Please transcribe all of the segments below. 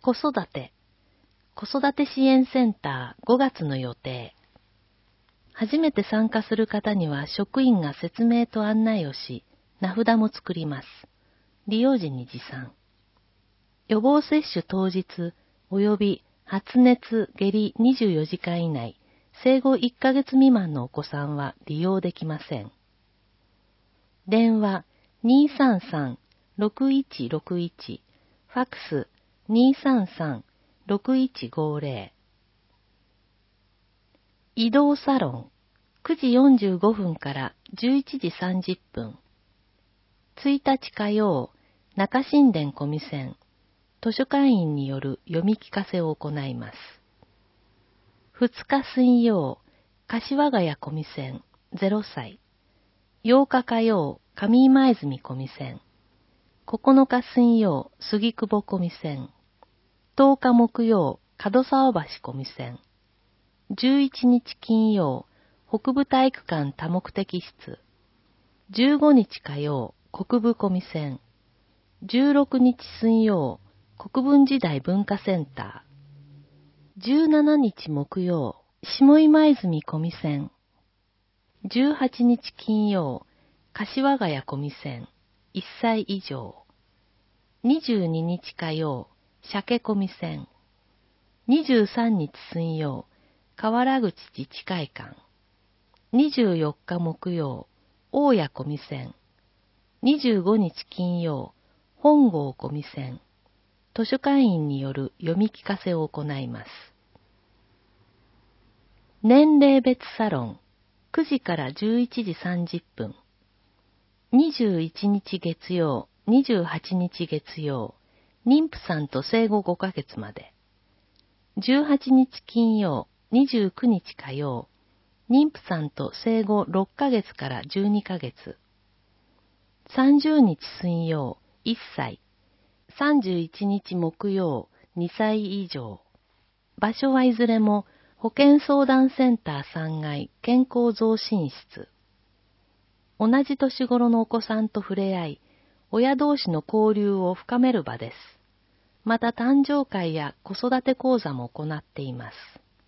子育て支援センター5月の予定。初めて参加する方には職員が説明と案内をし、名札も作ります。利用時に持参。予防接種当日及び発熱・下痢24時間以内、生後1ヶ月未満のお子さんは利用できません。電話233-6161、ファックス233-6150。移動サロン9時45分から11時30分。1日火曜、中新田小見線、図書館員による読み聞かせを行います。2日水曜、柏ヶ谷小見線、0歳。8日火曜、上今泉小見線。9日水曜、杉久保小見線。10日木曜、門沢橋小見線。11日金曜、北部体育館多目的室。15日火曜、国分小見線。16日水曜、国分時代文化センター。17日木曜、下今泉小見線。18日金曜、柏ヶ谷小見線、1歳以上。22日火曜、鮭小見線。23日水曜、河原口自治会館。24日木曜、大谷小見線。25日金曜、本郷小見線。図書館員による読み聞かせを行います。年齢別サロン9時から11時30分。21日月曜、28日月曜、妊婦さんと生後5ヶ月まで。18日金曜、29日火曜、妊婦さんと生後6ヶ月から12ヶ月。30日水曜、1歳。31日木曜、2歳以上。場所はいずれも保健相談センター3階健康増進室。同じ年頃のお子さんと触れ合い、親同士の交流を深める場です。また誕生会や子育て講座も行っています。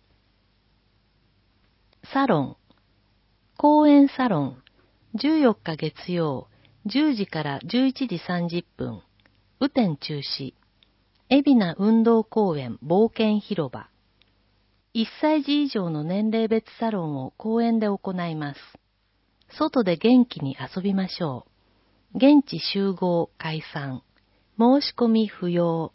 サロン公園サロン14日月曜10時から11時30分。雨天中止。海老名運動公園冒険広場。1歳児以上の年齢別サロンを公園で行います。外で元気に遊びましょう。現地集合解散。申し込み不要。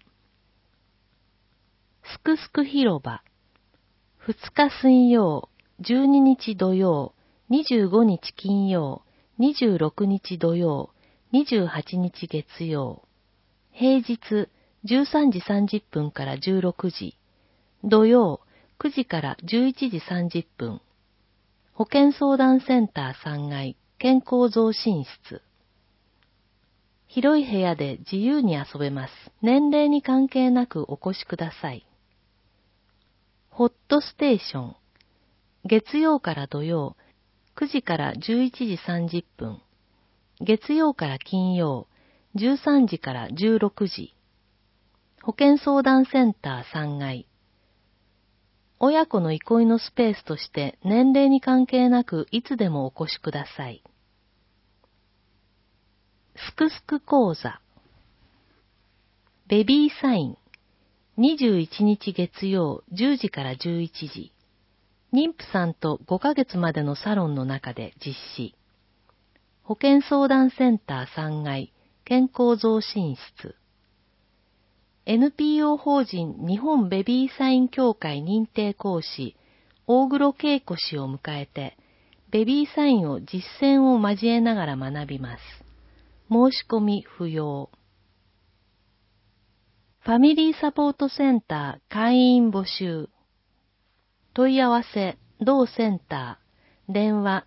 すくすく広場。2日水曜、12日土曜、25日金曜、26日土曜、28日月曜。平日13時30分から16時。土曜9時から11時30分。保健相談センター3階健康増進室。広い部屋で自由に遊べます。年齢に関係なくお越しください。ホットステーション。月曜から土曜、9時から11時30分。月曜から金曜、13時から16時。保健相談センター3階。親子の憩いのスペースとして年齢に関係なくいつでもお越しください。すくすく講座。ベビーサイン。21日月曜10時から11時。妊婦さんと5ヶ月までのサロンの中で実施。保健相談センター3階健康増進室。NPO 法人日本ベビーサイン協会認定講師大黒恵子氏を迎えてベビーサインを実践を交えながら学びます。申し込み不要。ファミリーサポートセンター会員募集。問い合わせ同センター電話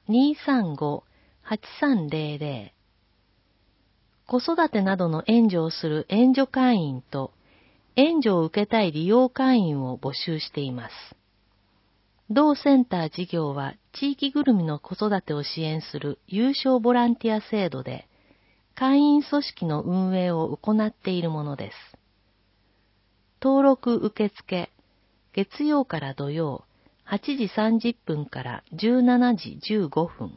235-8300。子育てなどの援助をする援助会員と援助を受けたい利用会員を募集しています。同センター事業は地域ぐるみの子育てを支援する有償ボランティア制度で会員組織の運営を行っているものです。 登録受付、月曜から土曜、8時30分から17時15分。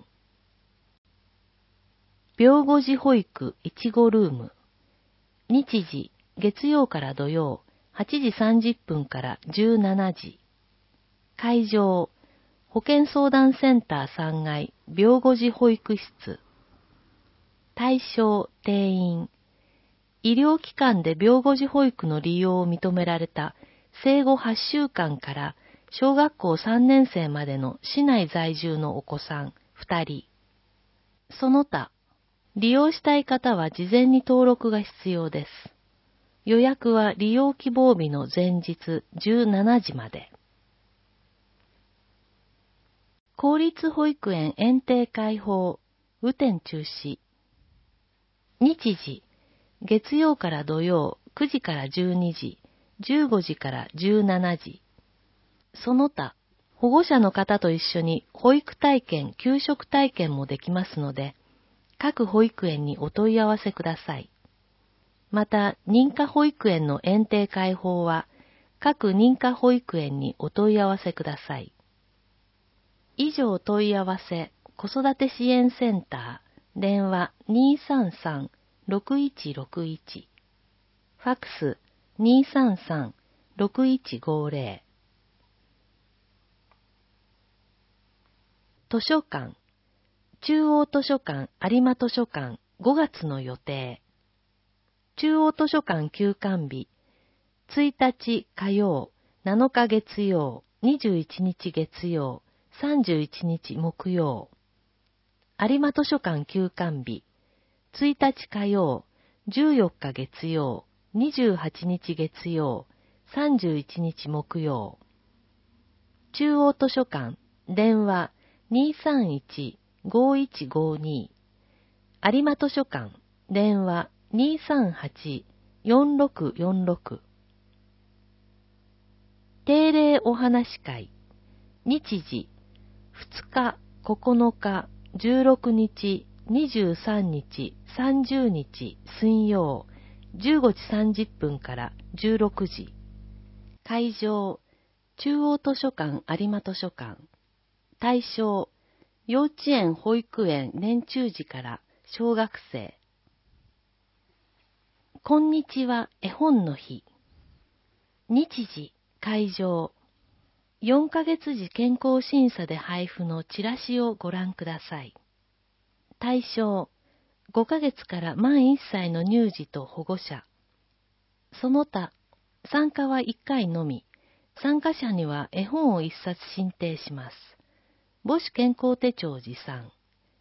病後児保育いちごルーム。日時、月曜から土曜、8時30分から17時。会場、保健相談センター3階病後児保育室。対象、定員。医療機関で病後児保育の利用を認められた生後8週間から小学校3年生までの市内在住のお子さん2人。その他、利用したい方は事前に登録が必要です。予約は利用希望日の前日17時まで。公立保育園園庭開放、雨天中止。日時、月曜から土曜9時から12時、15時から17時。その他、保護者の方と一緒に保育体験、給食体験もできますので、各保育園にお問い合わせください。また、認可保育園の園庭開放は、各認可保育園にお問い合わせください。以上問い合わせ、子育て支援センター、電話233-6161、ファックス233-6150。図書館、中央図書館有馬図書館5月の予定。中央図書館休館日、1日火曜、7日月曜、21日月曜、31日木曜。有馬図書館休館日、1日火曜、14日月曜、28日月曜、31日木曜。中央図書館、電話231-5152。有馬図書館、電話238-4646。定例お話会。日時、2日、9日、16日、23日、30日、水曜、15時30分から16時。会場、中央図書館有馬図書館。対象、幼稚園保育園年中児から小学生。こんにちは絵本の日。日時、会場。4ヶ月時健康審査で配布のチラシをご覧ください。対象、5ヶ月から満1歳の乳児と保護者。その他、参加は1回のみ。参加者には絵本を1冊進呈します。母子健康手帳持参。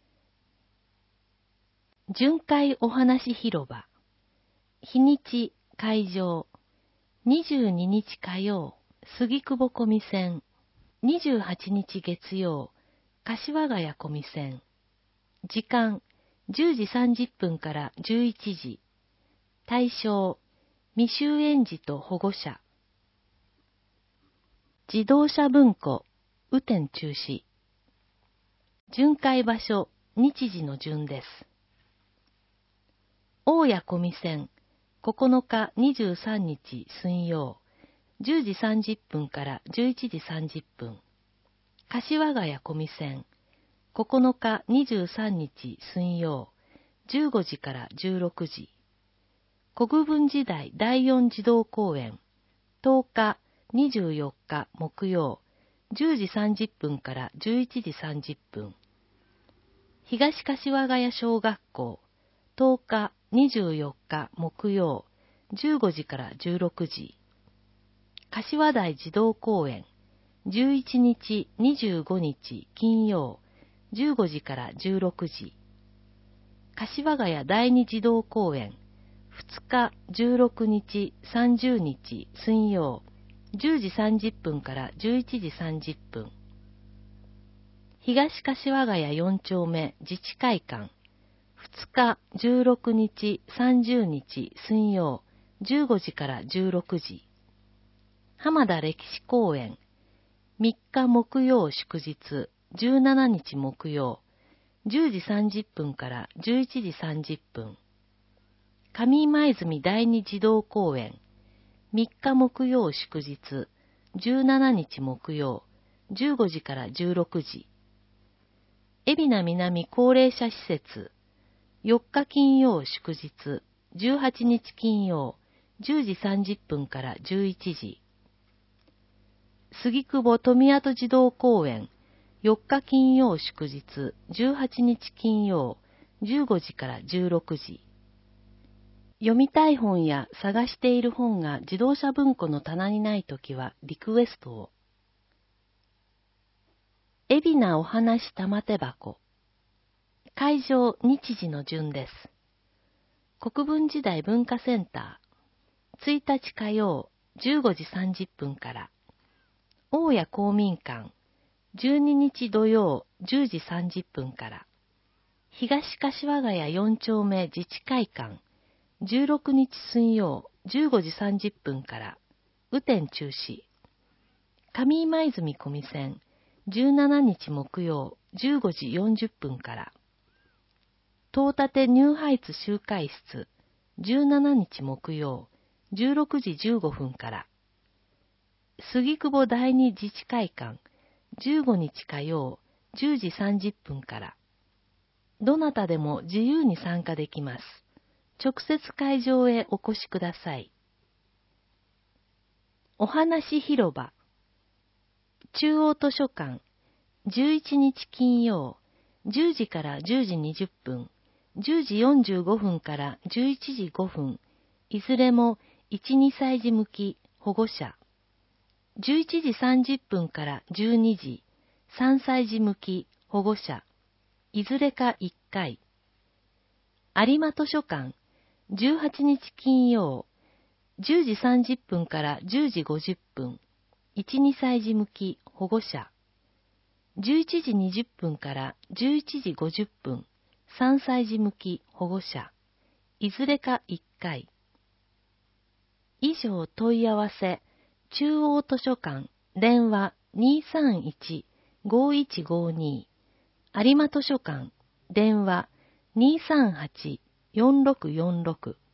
巡回お話広場。日にち、会場。22日火曜、杉久保小見線。28日月曜、柏ヶ谷小見線。時間、10時30分から11時。対象、未就園児と保護者。自動車文庫、雨天中止。巡回場所、日時の順です。大谷小見線、9日23日水曜、10時30分から11時30分。柏ヶ谷小見線、9日23日水曜、15時から16時。国分寺台第4児童公園、10日24日木曜、10時30分から11時30分。東柏ヶ谷小学校、10日24日木曜、15時から16時。柏台児童公園、11日25日金曜、15時から16時。柏ヶ谷第二児童公園、2日16日30日水曜、10時30分から11時30分。東柏ヶ谷4丁目自治会館、2日16日30日水曜、15時から16時。浜田歴史公園、3日木曜祝日、17日木曜、10時30分から11時30分。上今泉第二児童公園、 3日木曜祝日、17日木曜、15時から16時。海老名南高齢者施設、4日金曜祝日、18日金曜、10時30分から11時。杉久保富跡児童公園、4日金曜祝日、18日金曜、15時から16時。読みたい本や探している本が自動車文庫の棚にないときはリクエストを。海老名お話玉手箱。会場日時の順です。国分時代文化センター。1日火曜15時30分から。大谷公民館。12日土曜10時30分から。東柏ヶ谷4丁目自治会館。16日水曜15時30分から。雨天中止。上今泉小見線。17日木曜15時40分から。東立ニューハイツ集会室。17日木曜16時15分から。杉久保第二自治会館。15日火曜10時30分から。どなたでも自由に参加できます。直接会場へお越しください。お話広場。中央図書館。11日金曜、10時から10時20分、10時45分から11時5分、いずれも1、2歳児向き保護者。11時30分から12時、3歳児向き保護者。いずれか1回。有馬図書館、18日金曜、10時30分から10時50分、1、2歳児向き保護者。11時20分から11時50分、3歳児向き保護者。いずれか1回。以上問い合わせ、中央図書館、電話231-5152。有馬図書館、電話238-4646。